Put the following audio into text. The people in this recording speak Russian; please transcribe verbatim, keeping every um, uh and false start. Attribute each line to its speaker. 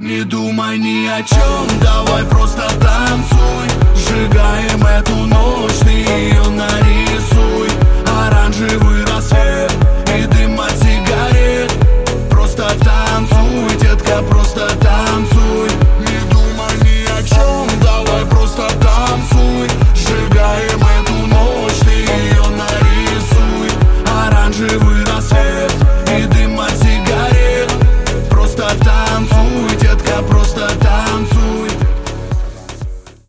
Speaker 1: Не думай ни о чем, давай просто танцуй. Сжигаем эту ночь.